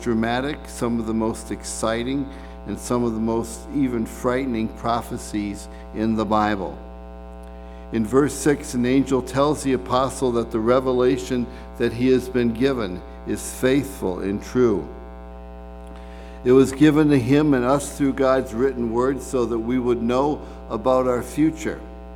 dramatic, some of the most exciting, and some of the most even frightening prophecies in the Bible. In verse 6, an angel tells the apostle that the revelation that he has been given is faithful and true. It was given to him and us through God's written word so that we would know about our future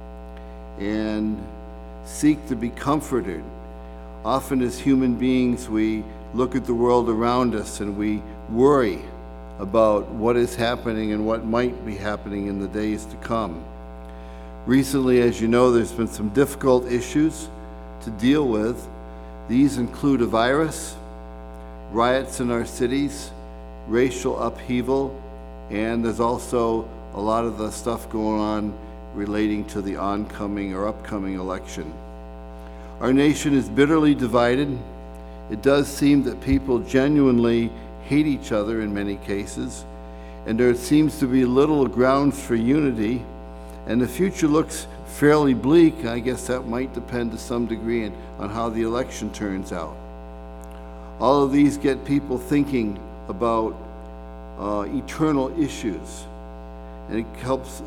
and seek to be comforted. Often as human beings, we look at the world around us and we worry about what is happening and what might be happening in the days to come. Recently, as you know, there's been some difficult issues to deal with. These include a virus, riots in our cities, racial upheaval, and there's also a lot of the stuff going on relating to the oncoming or upcoming election. Our nation is bitterly divided. It does seem that people genuinely hate each other in many cases, and there seems to be little grounds for unity, and the future looks fairly bleak. I guess that might depend to some degree on how the election turns out. All of these get people thinking about eternal issues, and it helps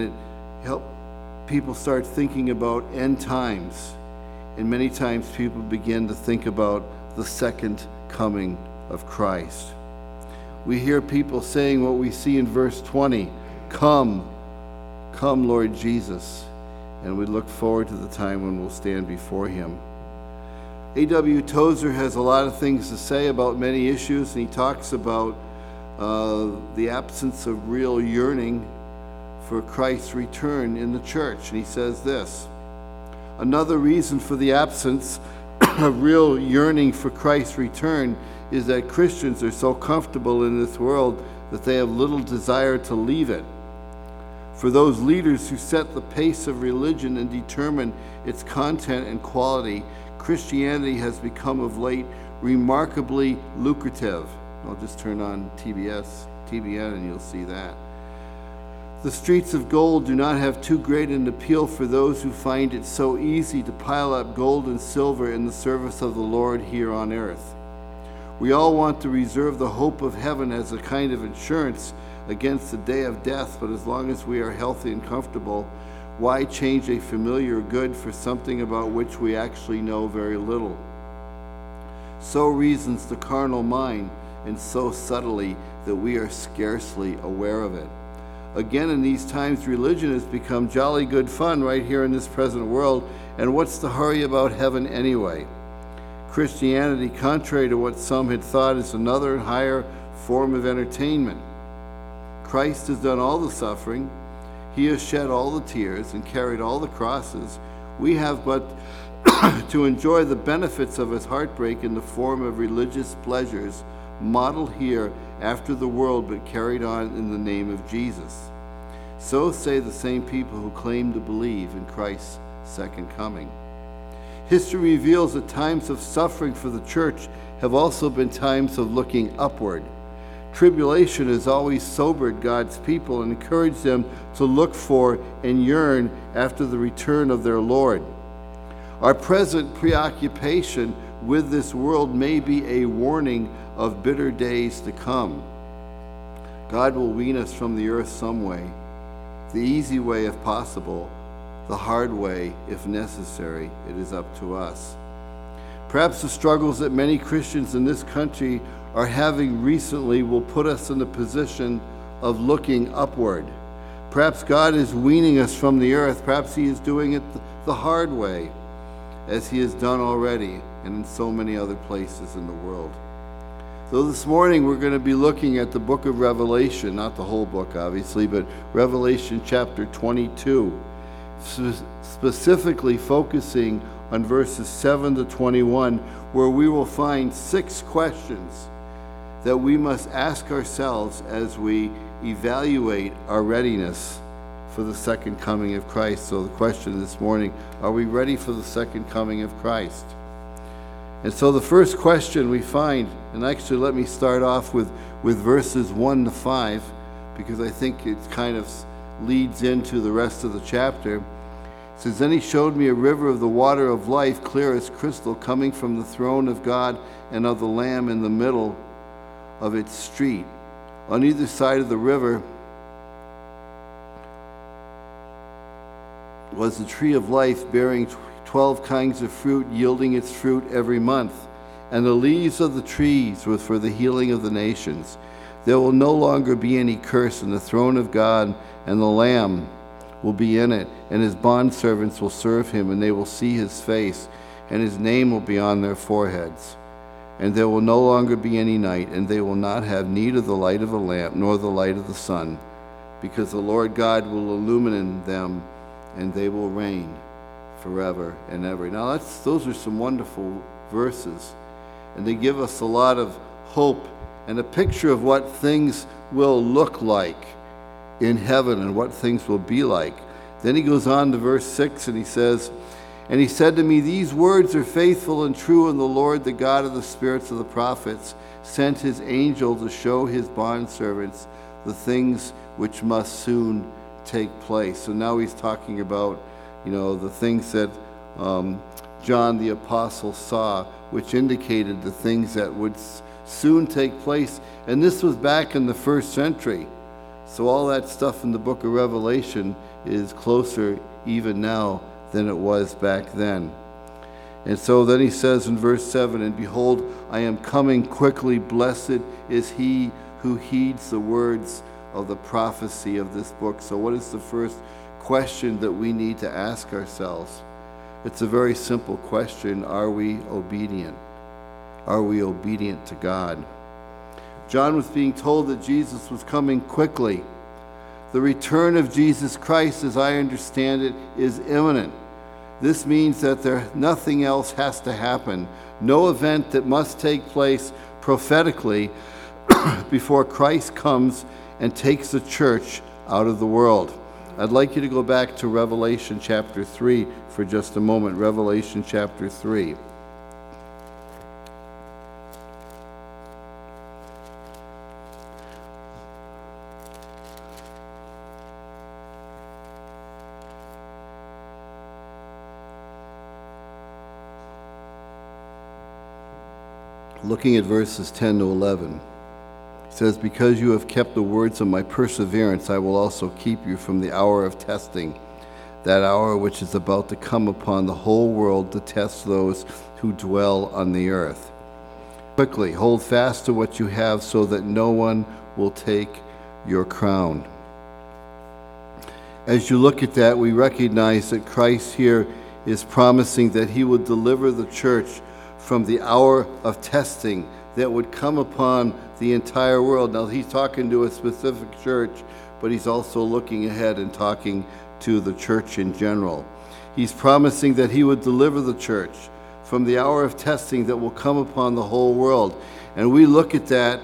people start thinking about end times, and many times people begin to think about the second coming of Christ. We hear people saying what we see in verse 20, "Come, come, Lord Jesus," and we look forward to the time when we'll stand before him. A.W. Tozer has a lot of things to say about many issues, and he talks about the absence of real yearning for Christ's return in the church. And he says this: another reason for the absence of real yearning for Christ's return is that Christians are so comfortable in this world that they have little desire to leave it. For those leaders who set the pace of religion and determine its content and quality, Christianity has become of late remarkably lucrative. I'll just turn on TBN and you'll see that. The streets of gold do not have too great an appeal for those who find it so easy to pile up gold and silver in the service of the Lord here on earth. We all want to reserve the hope of heaven as a kind of insurance against the day of death, but as long as we are healthy and comfortable, why change a familiar good for something about which we actually know very little? So reasons the carnal mind, and so subtly that we are scarcely aware of it. Again, in these times, religion has become jolly good fun right here in this present world, and what's the hurry about heaven anyway? Christianity, contrary to what some had thought, is another higher form of entertainment. Christ has done all the suffering. He has shed all the tears and carried all the crosses. We have but to enjoy the benefits of his heartbreak in the form of religious pleasures, modeled here after the world but carried on in the name of Jesus. So say the same people who claim to believe in Christ's second coming. History reveals that times of suffering for the church have also been times of looking upward. Tribulation has always sobered God's people and encouraged them to look for and yearn after the return of their Lord. Our present preoccupation with this world may be a warning of bitter days to come. God will wean us from the earth some way, the easy way if possible, the hard way if necessary. It is up to us. Perhaps the struggles that many Christians in this country are having recently will put us in the position of looking upward. Perhaps God is weaning us from the earth. Perhaps he is doing it the hard way, as he has done already and in so many other places in the world. So this morning we're going to be looking at the book of Revelation, not the whole book obviously, but Revelation chapter 22, specifically focusing on verses 7 to 21, where we will find 6 questions that we must ask ourselves as we evaluate our readiness for the second coming of Christ. So the question this morning, are we ready for the second coming of Christ? And so the first question we find, and actually let me start off with verses 1 to 5, because I think it kind of leads into the rest of the chapter. It says, "Then he showed me a river of the water of life, clear as crystal, coming from the throne of God and of the Lamb in the middle. of its street. On either side of the river was the tree of life, bearing 12 kinds of fruit, yielding its fruit every month. And the leaves of the trees were for the healing of the nations. There will no longer be any curse, and the throne of God and the Lamb will be in it, and his bondservants will serve him, and they will see his face, and his name will be on their foreheads. And there will no longer be any night, and they will not have need of the light of a lamp, nor the light of the sun, because the Lord God will illumine them, and they will reign forever and ever. Now those are some wonderful verses, and they give us a lot of hope and a picture of what things will look like in heaven and what things will be like. Then he goes on to verse 6, and he says, "And he said to me, These words are faithful and true, and the Lord, the God of the spirits of the prophets, sent his angel to show his bondservants the things which must soon take place." So now he's talking about, the things that John the Apostle saw, which indicated the things that would soon take place. And this was back in the 1st century. So all that stuff in the book of Revelation is closer even now than it was back then. And so then he says in verse 7, "And behold, I am coming quickly. Blessed is he who heeds the words of the prophecy of this book." So what is the first question that we need to ask ourselves? It's a very simple question. Are we obedient? Are we obedient to God? John was being told that Jesus was coming quickly. The return of Jesus Christ, as I understand it, is imminent. This means that nothing else has to happen. No event that must take place prophetically before Christ comes and takes the church out of the world. I'd like you to go back to Revelation chapter 3 for just a moment. Revelation chapter 3. Looking at verses 10 to 11. It says, "Because you have kept the words of my perseverance, I will also keep you from the hour of testing, that hour which is about to come upon the whole world to test those who dwell on the earth. Quickly, hold fast to what you have, so that no one will take your crown." As you look at that, we recognize that Christ here is promising that he will deliver the church from the hour of testing that would come upon the entire world. Now, he's talking to a specific church, but he's also looking ahead and talking to the church in general. He's promising that he would deliver the church from the hour of testing that will come upon the whole world. And we look at that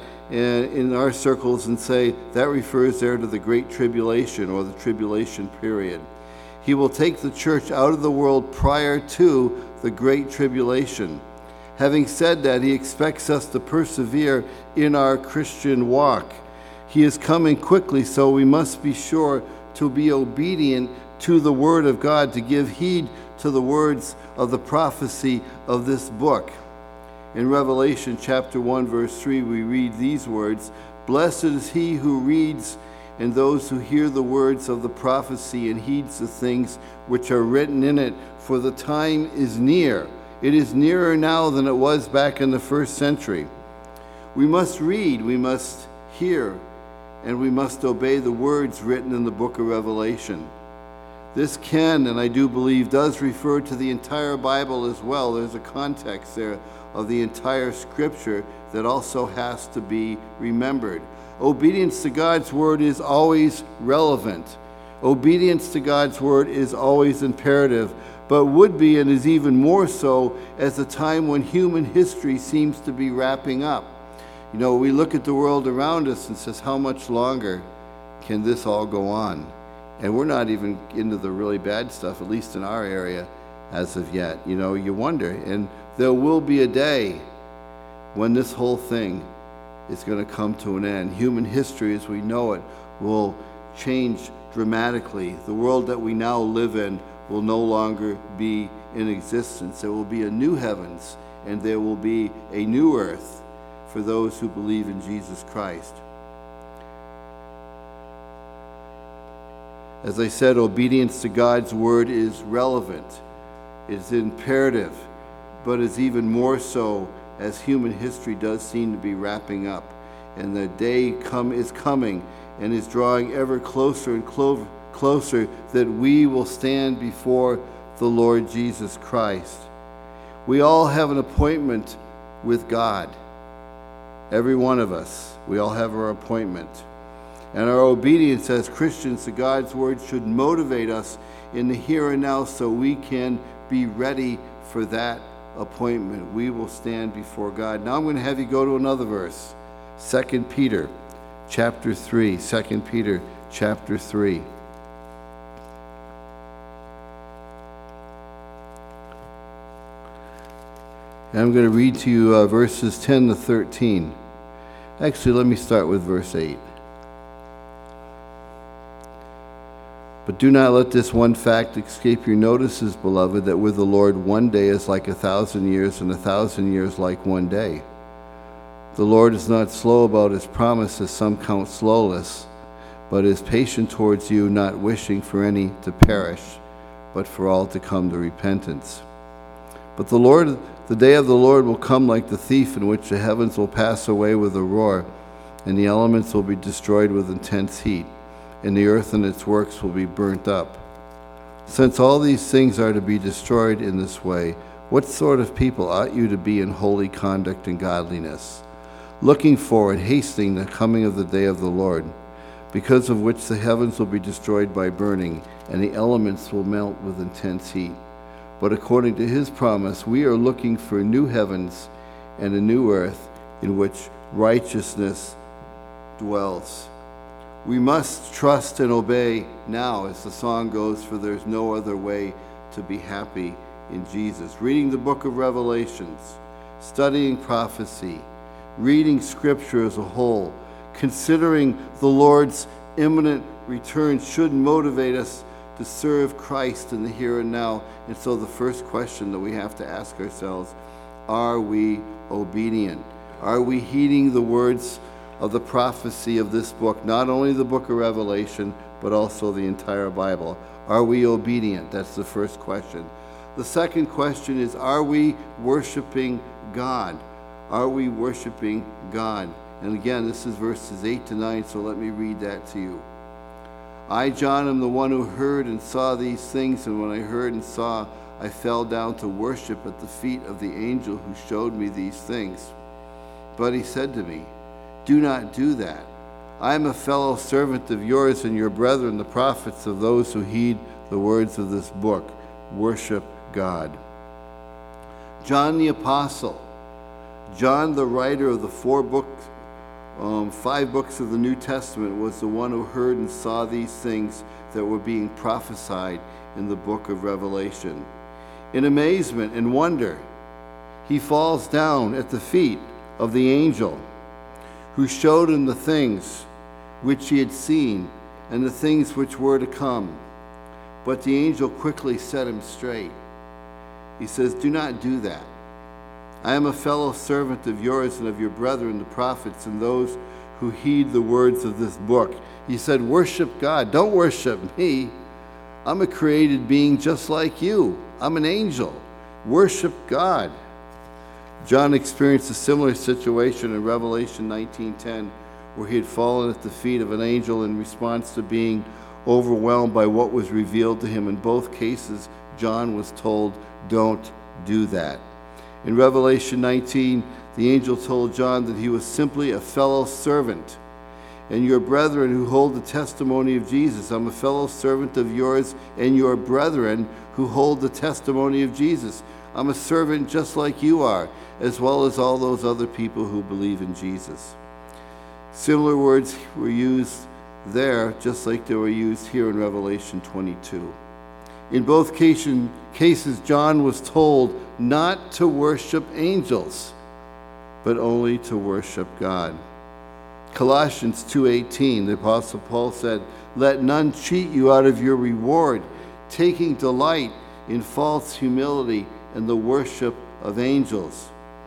in our circles and say that refers there to the Great Tribulation or the tribulation period. He will take the church out of the world prior to the Great Tribulation. Having said that, he expects us to persevere in our Christian walk. He is coming quickly, so we must be sure to be obedient to the Word of God, to give heed to the words of the prophecy of this book. In Revelation chapter 1, verse 3, we read these words, "Blessed is he who reads and those who hear the words of the prophecy and heeds the things which are written in it, for the time is near." It is nearer now than it was back in the 1st century. We must read, we must hear, and we must obey the words written in the book of Revelation. This can, and I do believe, does refer to the entire Bible as well. There's a context there of the entire Scripture that also has to be remembered. Obedience to God's word is always relevant. Obedience to God's word is always imperative, but would be and is even more so as a time when human history seems to be wrapping up. We look at the world around us and says, how much longer can this all go on? And we're not even into the really bad stuff, at least in our area, as of yet. You wonder, and there will be a day when this whole thing is going to come to an end. Human history as we know it will change dramatically. The world that we now live in will no longer be in existence. There will be a new heavens and there will be a new earth. for those who believe in Jesus Christ. As I said, obedience to God's word is relevant, it's imperative, but is even more so as human history does seem to be wrapping up. And the day is coming and is drawing ever closer and closer that we will stand before the Lord Jesus Christ. We all have an appointment with God. Every one of us. We all have our appointment. And our obedience as Christians to God's word should motivate us in the here and now so we can be ready for that appointment. We will stand before God. Now I'm going to have you go to another verse. 2 Peter chapter 3. 2 Peter chapter 3. And I'm going to read to you verses 10 to 13. Actually, let me start with verse 8. But do not let this one fact escape your notices, beloved, that with the Lord 1 day is like 1,000 years, and 1,000 years like 1 day. The Lord is not slow about his promise, as some count slowness, but is patient towards you, not wishing for any to perish, but for all to come to repentance. But the day of the Lord will come like the thief, in which the heavens will pass away with a roar, and the elements will be destroyed with intense heat, and the earth and its works will be burnt up. Since all these things are to be destroyed in this way, what sort of people ought you to be in holy conduct and godliness, looking forward, hastening the coming of the day of the Lord, because of which the heavens will be destroyed by burning, and the elements will melt with intense heat? But according to his promise, we are looking for new heavens and a new earth in which righteousness dwells. We must trust and obey now, as the song goes, for there's no other way to be happy in Jesus. Reading the book of Revelations, studying prophecy, reading Scripture as a whole, considering the Lord's imminent return should motivate us to serve Christ in the here and now. And so the first question that we have to ask ourselves, are we obedient? Are we heeding the words of the prophecy of this book, not only the book of Revelation, but also the entire Bible? Are we obedient? That's the first question. The second question is, are we worshiping God? Are we worshiping God? And again, this is verses 8 to 9, so let me read that to you. I, John, am the one who heard and saw these things, and when I heard and saw, I fell down to worship at the feet of the angel who showed me these things. But he said to me, do not do that. I am a fellow servant of yours and your brethren, the prophets, of those who heed the words of this book. Worship God. John the Apostle, John the writer of the 5 books of the New Testament, was the one who heard and saw these things that were being prophesied in the book of Revelation. In amazement and wonder, he falls down at the feet of the angel who showed him the things which he had seen and the things which were to come. But the angel quickly set him straight. He says, do not do that. I am a fellow servant of yours and of your brethren, the prophets, and those who heed the words of this book. He said, worship God. Don't worship me. I'm a created being just like you. I'm an angel. Worship God. John experienced a similar situation in Revelation 19:10, where he had fallen at the feet of an angel in response to being overwhelmed by what was revealed to him. In both cases, John was told, don't do that. In Revelation 19, the angel told John that he was simply a fellow servant. And your brethren who hold the testimony of Jesus. I'm a fellow servant of yours and your brethren who hold the testimony of Jesus. I'm a servant just like you are, as well as all those other people who believe in Jesus. Similar words were used there, just like they were used here in Revelation 22. In both cases, John was told not to worship angels, but only to worship God. Colossians 2:18, the Apostle Paul said, let none cheat you out of your reward, taking delight in false humility and the worship of angels.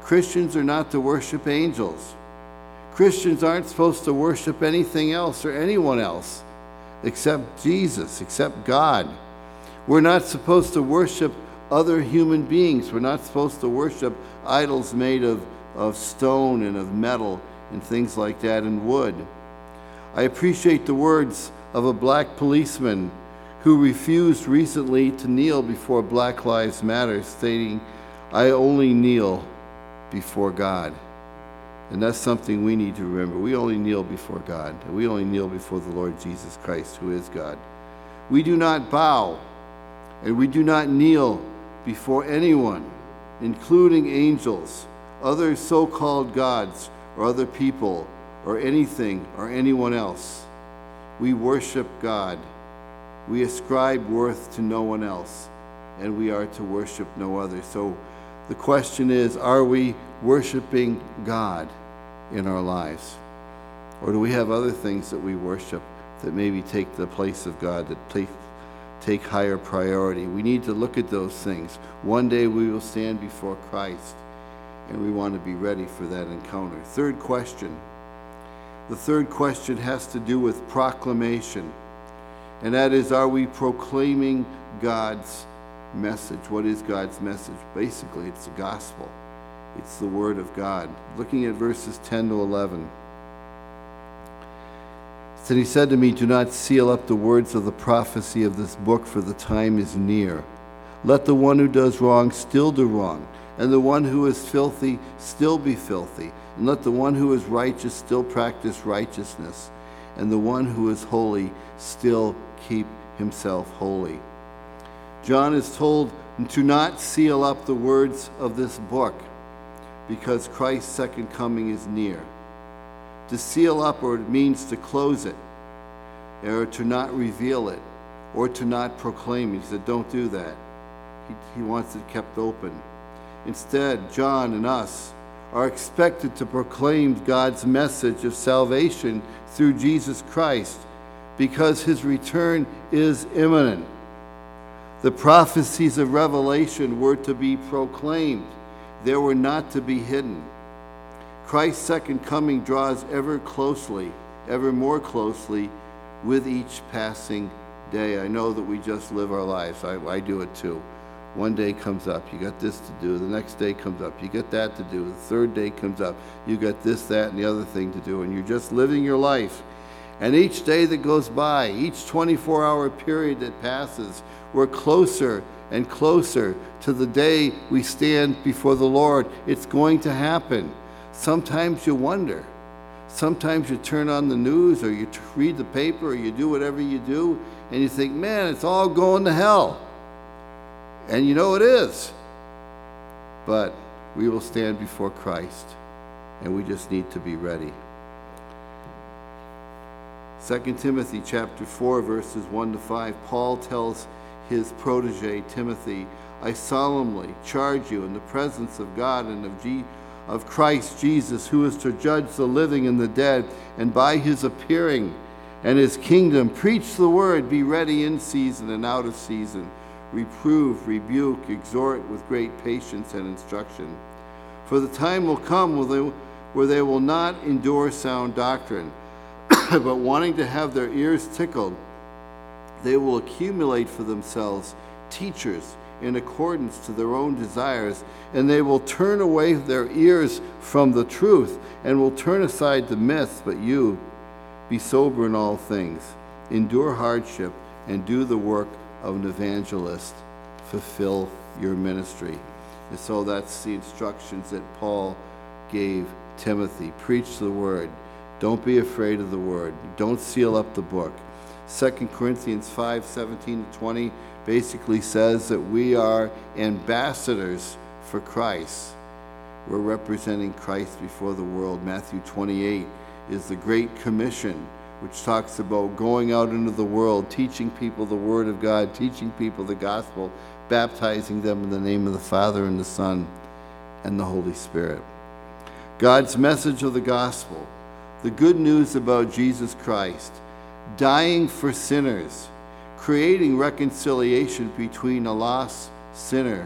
Christians are not to worship angels. Christians aren't supposed to worship anything else or anyone else except Jesus, except God. We're not supposed to worship other human beings. We're not supposed to worship idols made of stone and of metal and things like that, and wood. I appreciate the words of a black policeman who refused recently to kneel before Black Lives Matter, stating, "I only kneel before God." And that's something we need to remember. We only kneel before God. We only kneel before the Lord Jesus Christ, who is God. We do not bow, and we do not kneel before anyone, including angels, other so-called gods, or other people, or anything, or anyone else. We worship God. We ascribe worth to no one else, and we are to worship no other. So the question is, are we worshiping God in our lives? Or do we have other things that we worship that maybe take the place of God, that take higher priority? We need to look at those things. One day we will stand before Christ, and we want to be ready for that encounter. Third question. The third question has to do with proclamation. And that is, are we proclaiming God's message? What is God's message? Basically, it's the gospel. It's the word of God. Looking at verses 10 to 11. Then he said to me, "Do not seal up the words of the prophecy of this book, for the time is near. Let the one who does wrong still do wrong, and the one who is filthy still be filthy. And let the one who is righteous still practice righteousness, and the one who is holy still keep himself holy." John is told to not seal up the words of this book because Christ's second coming is near. To seal up, or it means to close it, or to not reveal it, or to not proclaim it. He said, don't do that. He wants it kept open. Instead, John and us are expected to proclaim God's message of salvation through Jesus Christ because his return is imminent. The prophecies of Revelation were to be proclaimed. They were not to be hidden. Christ's second coming draws ever more closely with each passing day. I know that we just live our lives. I do it too. One day comes up, you got this to do. The next day comes up, you got that to do. The third day comes up, you got this, that, and the other thing to do. And you're just living your life. And each day that goes by, each 24-hour period that passes, we're closer and closer to the day we stand before the Lord. It's going to happen. Sometimes you wonder. Sometimes you turn on the news, or you read the paper, or you do whatever you do, and you think, man, it's all going to hell. And you know it is. But we will stand before Christ, and we just need to be ready. 2 Timothy chapter 4, verses 1 to 5, Paul tells his protege Timothy, "I solemnly charge you in the presence of God and of Christ Jesus, who is to judge the living and the dead, and by his appearing and his kingdom, preach the word, be ready in season and out of season. Reprove, rebuke, exhort with great patience and instruction. For the time will come where they will not endure sound doctrine, but wanting to have their ears tickled, they will accumulate for themselves teachers in accordance to their own desires, and they will turn away their ears from the truth and will turn aside the myths. But you, be sober in all things, endure hardship, and do the work of an evangelist. Fulfill your ministry." And so that's the instructions that Paul gave Timothy. Preach the word. Don't be afraid of the word. Don't seal up the book. 2 Corinthians 5:17-20 basically says that we are ambassadors for Christ. We're representing Christ before the world. Matthew 28 is the Great Commission, which talks about going out into the world, teaching people the Word of God, teaching people the gospel, baptizing them in the name of the Father and the Son and the Holy Spirit. God's message of the gospel, the good news about Jesus Christ, dying for sinners, creating reconciliation between a lost sinner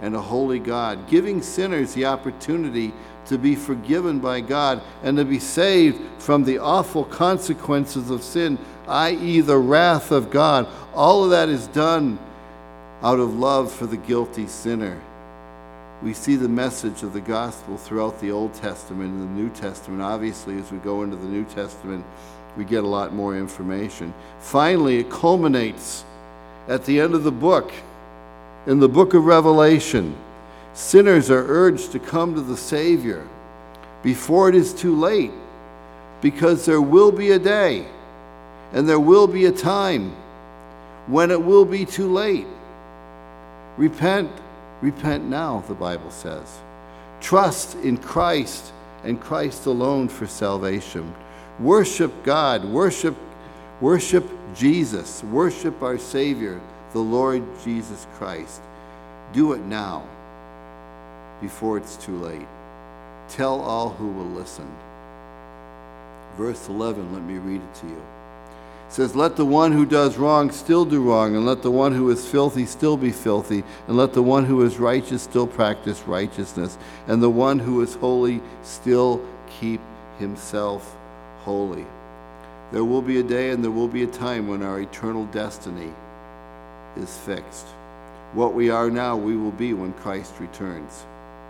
and a holy God, giving sinners the opportunity to be forgiven by God and to be saved from the awful consequences of sin, i.e. the wrath of God. All of that is done out of love for the guilty sinner. We see the message of the gospel throughout the Old Testament and the New Testament. Obviously, as we go into the New Testament, we get a lot more information. Finally, it culminates at the end of the book, in the book of Revelation. Sinners are urged to come to the Savior before it is too late, because there will be a day and there will be a time when it will be too late. Repent now, the Bible says. Trust in Christ and Christ alone for salvation. Worship God, worship Jesus, worship our Savior, the Lord Jesus Christ. Do it now, before it's too late. Tell all who will listen. Verse 11, let me read it to you. It says, let the one who does wrong still do wrong, and let the one who is filthy still be filthy, and let the one who is righteous still practice righteousness, and the one who is holy still keep himself holy. There will be a day and there will be a time when our eternal destiny is fixed. What we are now, we will be when Christ returns.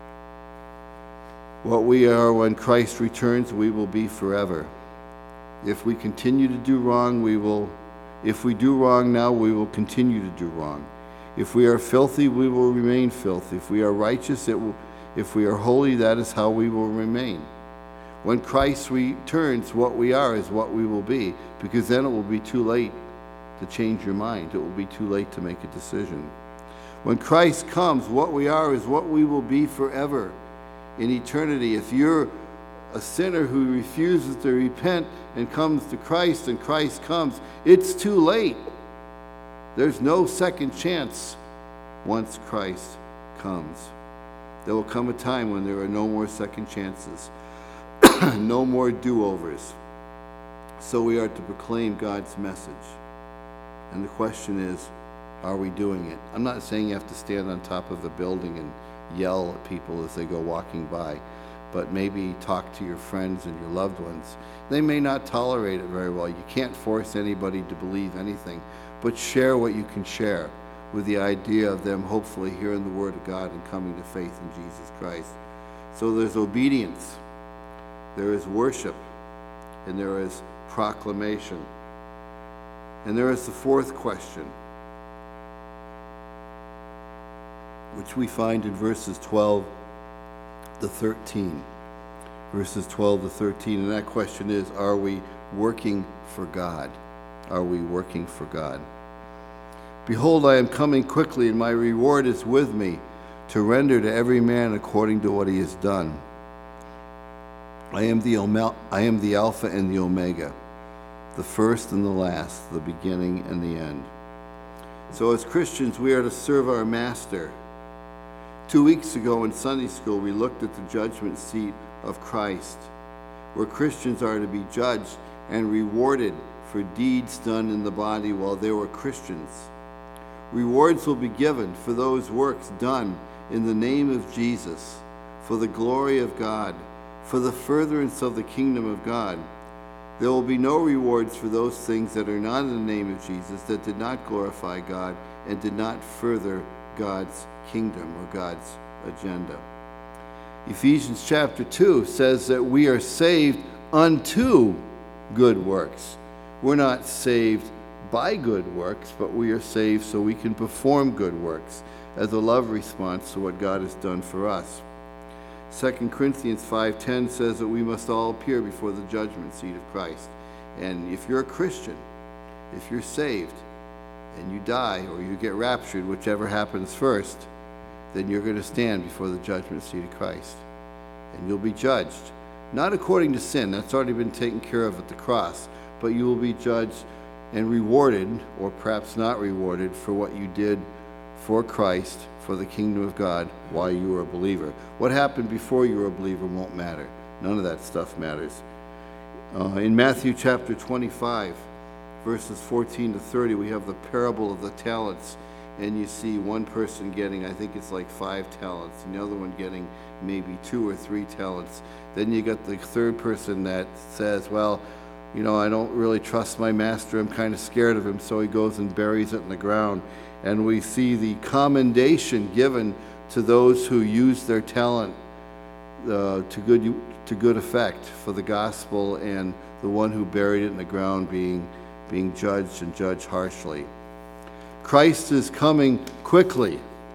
What we are when Christ returns, we will be forever. If we continue to do wrong, if we do wrong now, we will continue to do wrong. If we are filthy, we will remain filthy. If we are righteous, if we are holy, that is how we will remain. When Christ returns, what we are is what we will be, because then it will be too late to change your mind. It will be too late to make a decision. When Christ comes, what we are is what we will be forever in eternity. If you're a sinner who refuses to repent and comes to Christ and Christ comes, it's too late. There's no second chance once Christ comes. There will come a time when there are no more second chances, no more do-overs. So we are to proclaim God's message. And the question is, are we doing it? I'm not saying you have to stand on top of a building and yell at people as they go walking by, but maybe talk to your friends and your loved ones. They may not tolerate it very well. You can't force anybody to believe anything, but share what you can share with the idea of them hopefully hearing the Word of God and coming to faith in Jesus Christ. So there's obedience, there is worship, and there is proclamation. And there is the fourth question, which we find in verses 12 to 13. Verses 12 to 13, and that question is, are we working for God? Are we working for God? Behold, I am coming quickly, and my reward is with me, to render to every man according to what he has done. I am the Alpha and the Omega, the first and the last, the beginning and the end. So as Christians, we are to serve our Master. 2 weeks ago in Sunday school, we looked at the judgment seat of Christ, where Christians are to be judged and rewarded for deeds done in the body while they were Christians. Rewards will be given for those works done in the name of Jesus, for the glory of God, for the furtherance of the kingdom of God. There will be no rewards for those things that are not in the name of Jesus, that did not glorify God and did not further God's kingdom or God's agenda. Ephesians chapter 2 says that we are saved unto good works. We're not saved by good works, but we are saved so we can perform good works as a love response to what God has done for us. 2 Corinthians 5:10 says that we must all appear before the judgment seat of Christ. And if you're a Christian, if you're saved, and you die or you get raptured, whichever happens first, then you're going to stand before the judgment seat of Christ. And you'll be judged, not according to sin, that's already been taken care of at the cross, but you will be judged and rewarded, or perhaps not rewarded, for what you did for Christ, for the kingdom of God, while you were a believer. What happened before you were a believer won't matter. None of that stuff matters. In Matthew chapter 25, verses 14 to 30, we have the parable of the talents and you see one person getting, I think it's like 5 talents, and the other one getting maybe 2 or 3 talents. Then you got the third person that says, well, I don't really trust my master. I'm kind of scared of him. So he goes and buries it in the ground. And we see the commendation given to those who use their talent to good effect for the gospel, and the one who buried it in the ground being judged and judged harshly. Christ is coming quickly,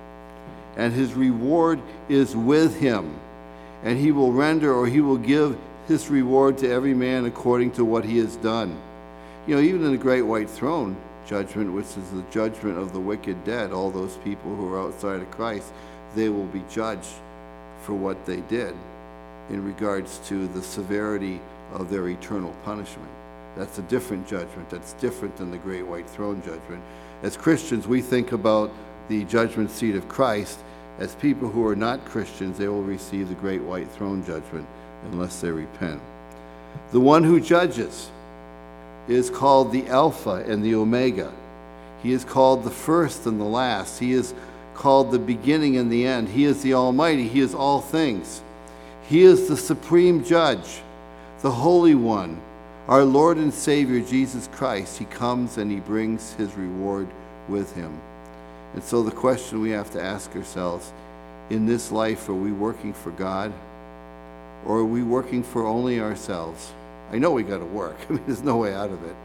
and his reward is with him. And he will render, or he will give his reward to every man according to what he has done. Even in the great white throne judgment, which is the judgment of the wicked dead, all those people who are outside of Christ, they will be judged for what they did in regards to the severity of their eternal punishment. That's a different judgment. That's different than the great white throne judgment. As Christians, we think about the judgment seat of Christ. As people who are not Christians, they will receive the great white throne judgment unless they repent. The one who judges is called the Alpha and the Omega. He is called the first and the last. He is called the beginning and the end. He is the Almighty. He is all things. He is the supreme judge, the Holy One, our Lord and Savior, Jesus Christ. He comes and he brings his reward with him. And so the question we have to ask ourselves, in this life, are we working for God, or are we working for only ourselves? I know we got to work. There's no way out of it.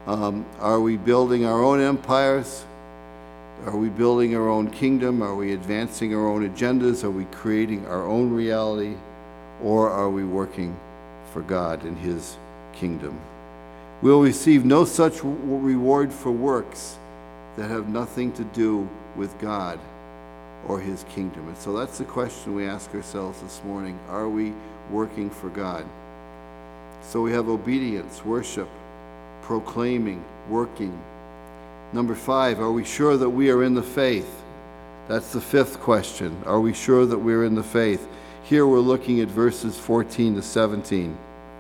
Are we building our own empires? Are we building our own kingdom? Are we advancing our own agendas? Are we creating our own reality? Or are we working for God and his kingdom? We'll receive no such reward for works that have nothing to do with God or his kingdom. And so that's the question we ask ourselves this morning. Are we working for God? So we have obedience, worship, proclaiming, working. Number 5, are we sure that we are in the faith? That's the 5th question. Are we sure that we're in the faith? Here we're looking at verses 14 to 17.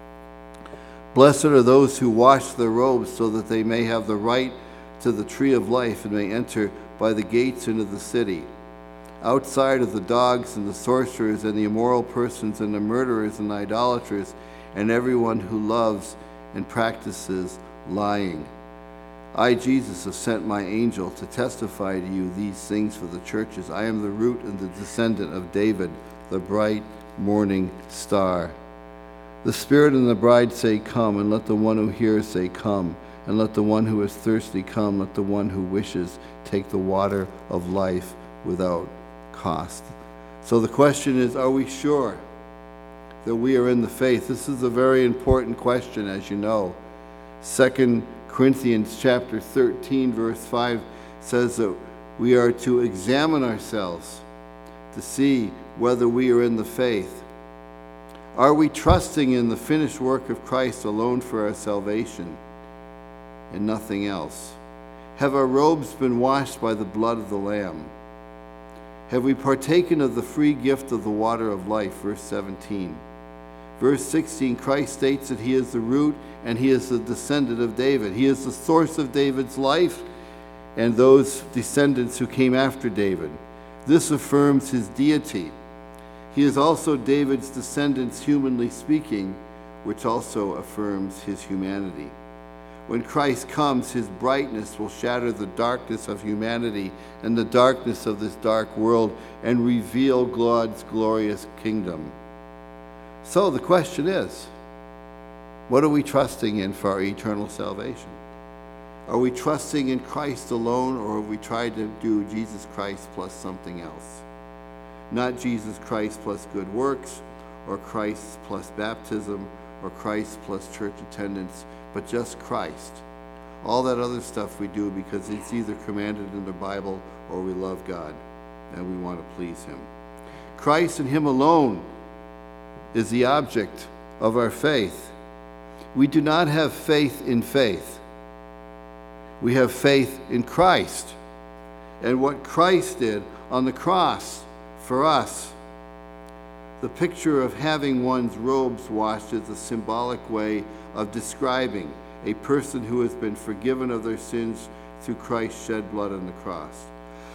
Blessed are those who wash their robes so that they may have the right to the tree of life and may enter by the gates into the city. Outside of the dogs and the sorcerers and the immoral persons and the murderers and the idolaters and everyone who loves and practices lying. I, Jesus, have sent my angel to testify to you these things for the churches. I am the root and the descendant of David, the bright morning star. The Spirit and the bride say, come, and let the one who hears say, come. And let the one who is thirsty come. Let the one who wishes take the water of life without cost. So the question is, are we sure that we are in the faith? This is a very important question, as you know. 2 Corinthians chapter 13, verse 5 says that we are to examine ourselves to see whether we are in the faith. Are we trusting in the finished work of Christ alone for our salvation and nothing else? Have our robes been washed by the blood of the Lamb? Have we partaken of the free gift of the water of life? Verse 17. Verse 16, Christ states that he is the root and he is the descendant of David. He is the source of David's life and those descendants who came after David. This affirms his deity. He is also David's descendants, humanly speaking, which also affirms his humanity. When Christ comes, his brightness will shatter the darkness of humanity and the darkness of this dark world and reveal God's glorious kingdom. So the question is, what are we trusting in for our eternal salvation? Are we trusting in Christ alone, or have we tried to do Jesus Christ plus something else? Not Jesus Christ plus good works, or Christ plus baptism, or Christ plus church attendance, but just Christ. All that other stuff we do because it's either commanded in the Bible or we love God and we want to please him. Christ and him alone is the object of our faith. We do not have faith in faith. We have faith in Christ and what Christ did on the cross for us. The picture of having one's robes washed is a symbolic way of describing a person who has been forgiven of their sins through Christ's shed blood on the cross.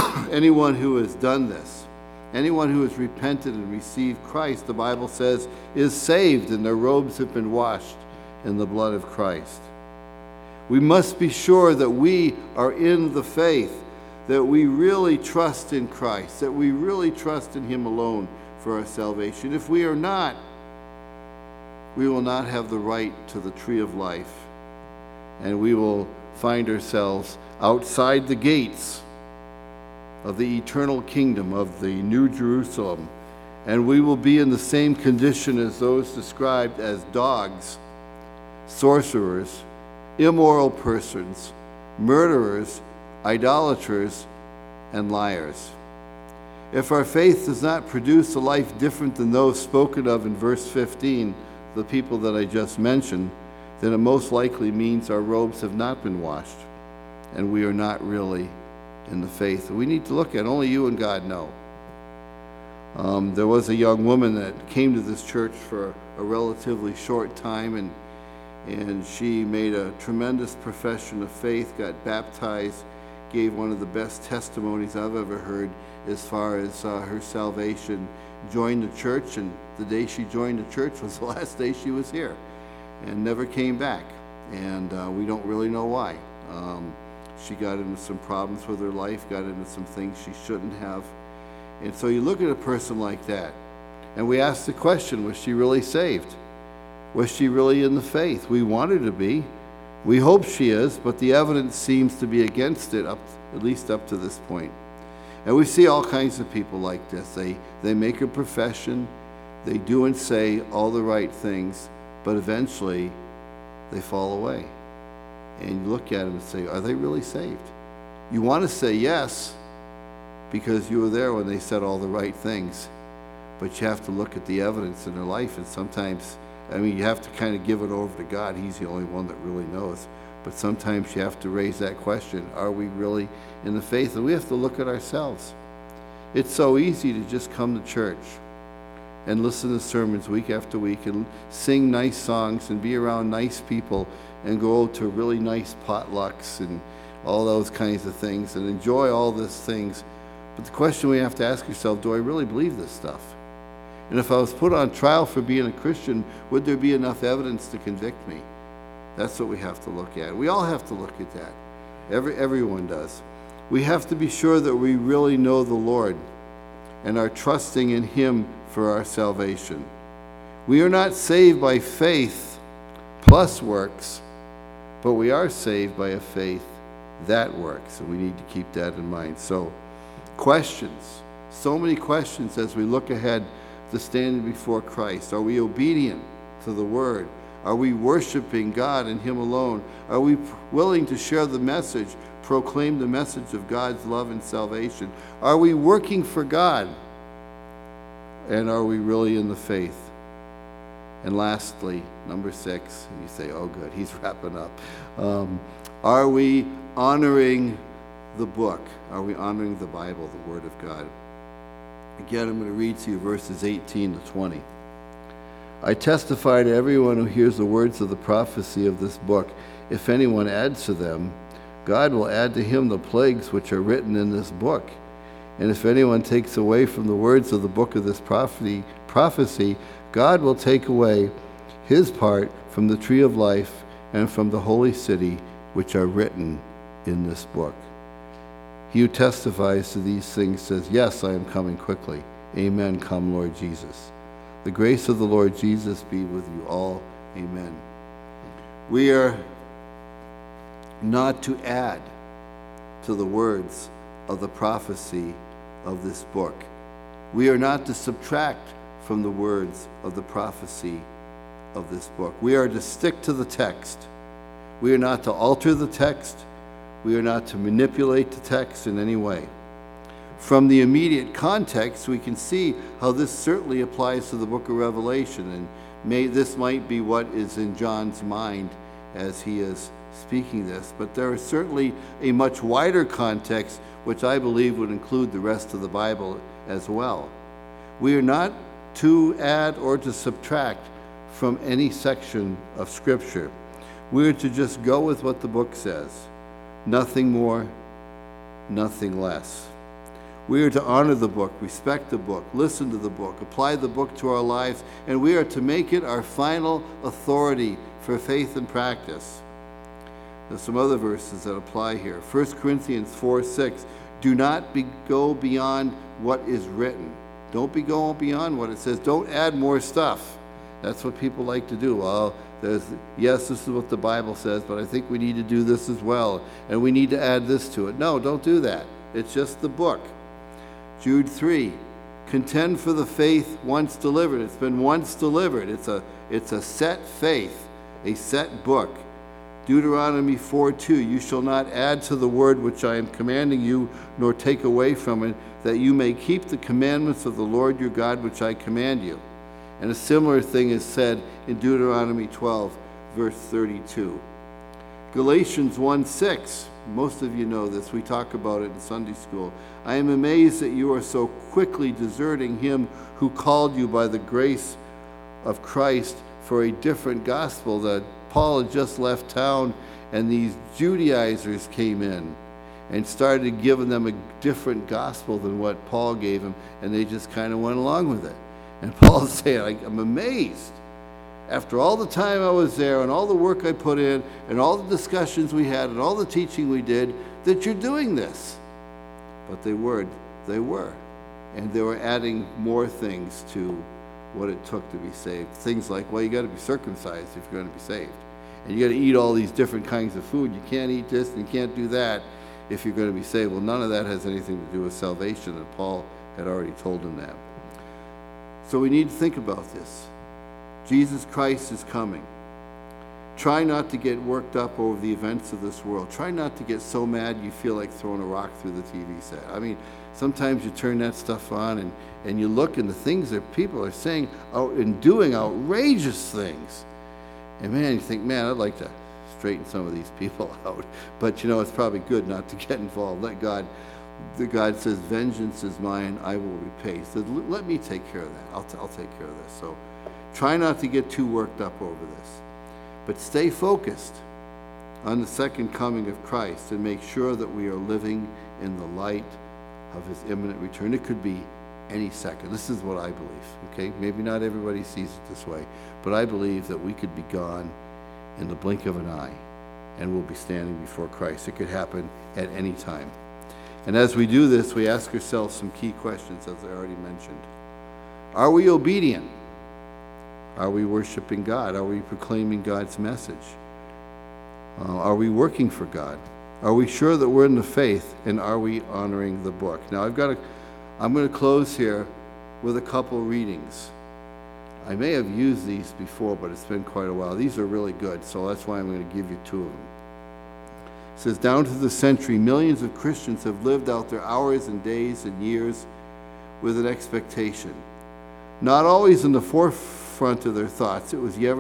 anyone who has done this, anyone who has repented and received Christ, the Bible says, is saved, and their robes have been washed in the blood of Christ. We must be sure that we are in the faith, that we really trust in Christ, that we really trust in Him alone for our salvation. If we are not, we will not have the right to the tree of life, and we will find ourselves outside the gates of the eternal kingdom of the New Jerusalem, and we will be in the same condition as those described as dogs, sorcerers, immoral persons, murderers, idolaters, and liars. If our faith does not produce a life different than those spoken of in verse 15, the people that I just mentioned, then it most likely means our robes have not been washed, and we are not really in the faith. We need to look at, only you and God know. There was a young woman that came to this church for a relatively short time, and she made a tremendous profession of faith, got baptized, gave one of the best testimonies I've ever heard as far as her salvation, joined the church, and the day she joined the church was the last day she was here, and never came back. And we don't really know why. She got into some problems with her life, got into some things she shouldn't have. And so you look at a person like that, and we ask the question, was she really saved? Was she really in the faith? We want her to be. We hope she is, but the evidence seems to be against it, at least up to this point. And we see all kinds of people like this. They make a profession, they do and say all the right things, but eventually they fall away. And you look at them and say, are they really saved? You want to say yes, because you were there when they said all the right things, but you have to look at the evidence in their life, and sometimes, you have to kind of give it over to God. He's the only one that really knows. But sometimes you have to raise that question, are we really in the faith? And we have to look at ourselves. It's so easy to just come to church and listen to sermons week after week and sing nice songs and be around nice people and go to really nice potlucks and all those kinds of things and enjoy all these things. But the question we have to ask ourselves, do I really believe this stuff? And if I was put on trial for being a Christian, would there be enough evidence to convict me? That's what we have to look at. We all have to look at that. Everyone does. We have to be sure that we really know the Lord and are trusting in Him for our salvation. We are not saved by faith plus works, but we are saved by a faith that works, and we need to keep that in mind. So, questions. So many questions as we look ahead to standing before Christ. Are we obedient to the Word? Are we worshiping God and Him alone? Are we willing to share the message, proclaim the message of God's love and salvation? Are we working for God? And are we really in the faith? And lastly, number 6, and you say, oh good, he's wrapping up. Are we honoring the book? Are we honoring the Bible, the Word of God? Again, I'm going to read to you verses 18 to 20. I testify to everyone who hears the words of the prophecy of this book. If anyone adds to them, God will add to him the plagues which are written in this book. And if anyone takes away from the words of the book of this prophecy, God will take away his part from the tree of life and from the holy city which are written in this book. He who testifies to these things says, yes, I am coming quickly. Amen. Come, Lord Jesus. The grace of the Lord Jesus be with you all. Amen. We are not to add to the words of the prophecy of this book. We are not to subtract from the words of the prophecy of this book. We are to stick to the text. We are not to alter the text. We are not to manipulate the text in any way. From the immediate context, we can see how this certainly applies to the book of Revelation, and this might be what is in John's mind as he is speaking this. But there is certainly a much wider context, which I believe would include the rest of the Bible as well. We are not to add or to subtract from any section of Scripture. We are to just go with what the book says. Nothing more, nothing less. We are to honor the book, respect the book, listen to the book, apply the book to our lives, and we are to make it our final authority for faith and practice. There's some other verses that apply here. 1 Corinthians 4:6, do not go beyond what is written. Don't be going beyond what it says. Don't add more stuff. That's what people like to do. Well, yes, this is what the Bible says, but I think we need to do this as well, and we need to add this to it. No, don't do that. It's just the book. Jude 3, contend for the faith once delivered. It's been once delivered. It's a set faith, a set book. Deuteronomy 4:2, you shall not add to the word which I am commanding you, nor take away from it, that you may keep the commandments of the Lord your God which I command you. And a similar thing is said in Deuteronomy 12, verse 32. Galatians 1:6, most of you know this, we talk about it in Sunday school. I am amazed that you are so quickly deserting him who called you by the grace of Christ for a different gospel. That Paul had just left town, and these Judaizers came in and started giving them a different gospel than what Paul gave them, and they just kind of went along with it. And Paul's saying, I'm amazed. After all the time I was there and all the work I put in and all the discussions we had and all the teaching we did, that you're doing this. But they were. And they were adding more things to what it took to be saved. Things like, well, you got to be circumcised if you're going to be saved. And you got to eat all these different kinds of food. You can't eat this and you can't do that if you're going to be saved. Well, none of that has anything to do with salvation, and Paul had already told them that. So we need to think about this. Jesus Christ is coming. Try not to get worked up over the events of this world. Try not to get so mad you feel like throwing a rock through the TV set. I mean, sometimes you turn that stuff on and you look, and the things that people are saying and doing outrageous things. And man, you think, man, I'd like to straighten some of these people out. But you know, it's probably good not to get involved. Let God, God says, vengeance is mine, I will repay. He said, let me take care of that. I'll take care of this. So try not to get too worked up over this. But stay focused on the second coming of Christ and make sure that we are living in the light of his imminent return. It could be any second. This is what I believe, okay? Maybe not everybody sees it this way, but I believe that we could be gone in the blink of an eye and we'll be standing before Christ. It could happen at any time. And as we do this, we ask ourselves some key questions, as I already mentioned. Are we obedient? Are we worshiping God? Are we proclaiming God's message? Are we working for God? Are we sure that we're in the faith? And are we honoring the book? Now, I'm going to close here with a couple readings. I may have used these before, but it's been quite a while. These are really good, so that's why I'm going to give you two of them. It says, down to the century, millions of Christians have lived out their hours and days and years with an expectation. Not always in the forefront of their thoughts. It was yet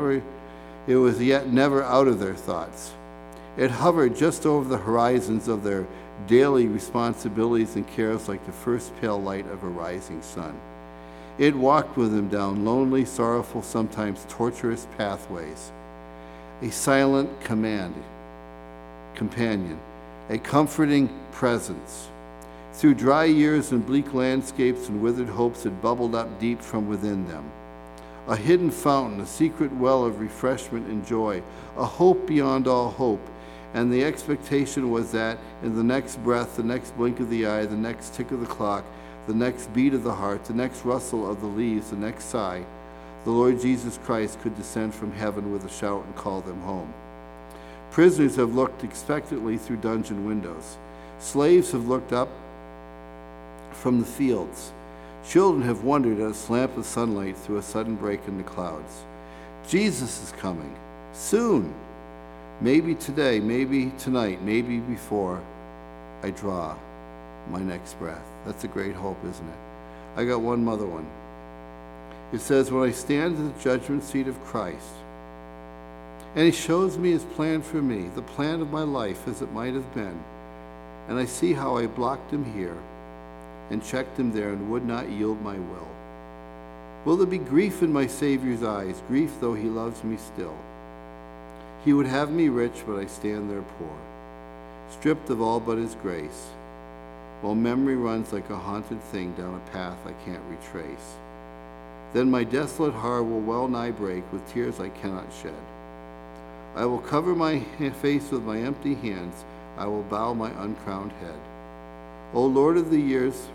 never out of their thoughts. It hovered just over the horizons of their daily responsibilities and cares like the first pale light of a rising sun. It walked with them down lonely, sorrowful, sometimes tortuous pathways. A silent companion, a comforting presence. Through dry years and bleak landscapes and withered hopes had bubbled up deep from within them. A hidden fountain, a secret well of refreshment and joy, a hope beyond all hope. And the expectation was that in the next breath, the next blink of the eye, the next tick of the clock, the next beat of the heart, the next rustle of the leaves, the next sigh, the Lord Jesus Christ could descend from heaven with a shout and call them home. Prisoners have looked expectantly through dungeon windows. Slaves have looked up from the fields. Children have wondered at a slant of sunlight through a sudden break in the clouds. Jesus is coming, soon. Maybe today, maybe tonight, maybe before I draw my next breath. That's a great hope, isn't it? I got one other one. It says, when I stand at the judgment seat of Christ, and he shows me his plan for me, the plan of my life as it might have been, and I see how I blocked him here and checked him there and would not yield my will. Will there be grief in my Savior's eyes, grief though he loves me still? He would have me rich, but I stand there poor, stripped of all but his grace. while memory runs like a haunted thing down a path I can't retrace. Then my desolate heart will well nigh break with tears I cannot shed. I will cover my face with my empty hands. I will bow my uncrowned head. O Lord of the years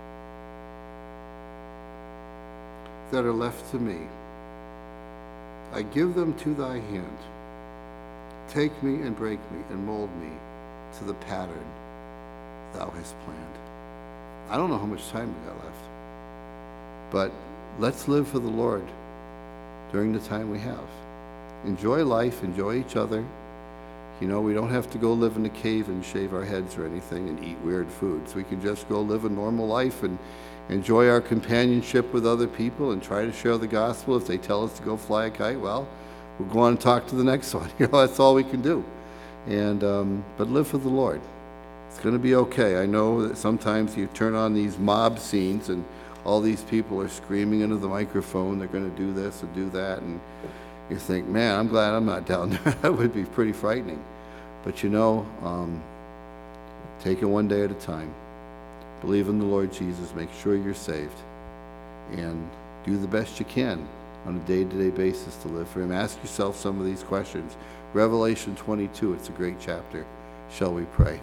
that are left to me, I give them to thy hand. Take me and break me and mold me to the pattern thou hast planned. I don't know how much time we got left, but let's live for the Lord during the time we have. Enjoy life, enjoy each other. You know, we don't have to go live in a cave and shave our heads or anything and eat weird foods. We can just go live a normal life and enjoy our companionship with other people and try to share the gospel. If they tell us to go fly a kite, well, we'll go on and talk to the next one. You know, that's all we can do. And but live for the Lord. It's going to be okay. I know that sometimes you turn on these mob scenes and all these people are screaming into the microphone. They're going to do this and do that, and you think, man, I'm glad I'm not down there. That would be pretty frightening. But you know, take it one day at a time. Believe in the Lord Jesus. Make sure you're saved. And do the best you can on a day-to-day basis to live for Him. Ask yourself some of these questions. Revelation 22, it's a great chapter. Shall we pray?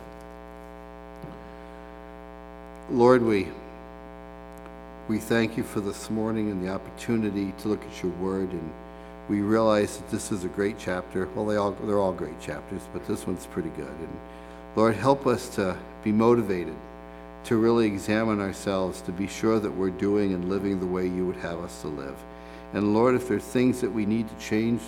Lord, we thank you for this morning and the opportunity to look at your word, and we realize that this is a great chapter. Well, they're all great chapters, but this one's pretty good. And Lord, help us to be motivated, to really examine ourselves, to be sure that we're doing and living the way you would have us to live. And Lord, if there are things that we need to change,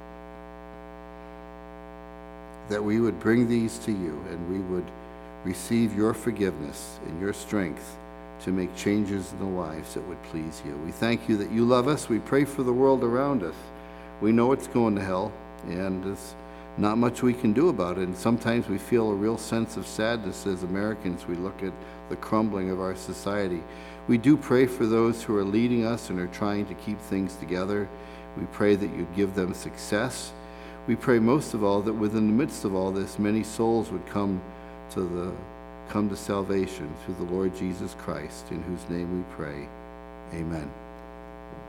that we would bring these to you and we would receive your forgiveness and your strength to make changes in the lives that would please you. We thank you that you love us. We pray for the world around us. We know it's going to hell, and there's not much we can do about it. And sometimes we feel a real sense of sadness as Americans. We look at the crumbling of our society. We do pray for those who are leading us and are trying to keep things together. We pray that you'd give them success. We pray most of all that within the midst of all this, many souls would come to salvation through the Lord Jesus Christ, in whose name we pray. Amen.